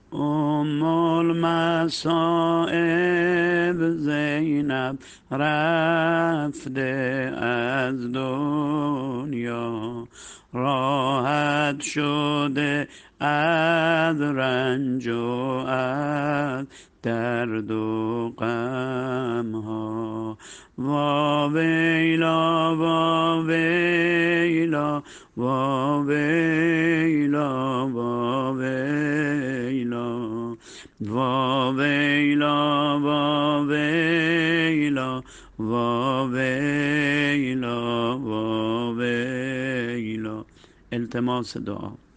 المصائب زینب رفته از دنیا، راحت شده از رنج و از درد و غم ها. وا ویلا وا ویلا وا ویلا وا ویلا وا ویلا وا ویلا وا ویلا وا ویلا. التماس دعا.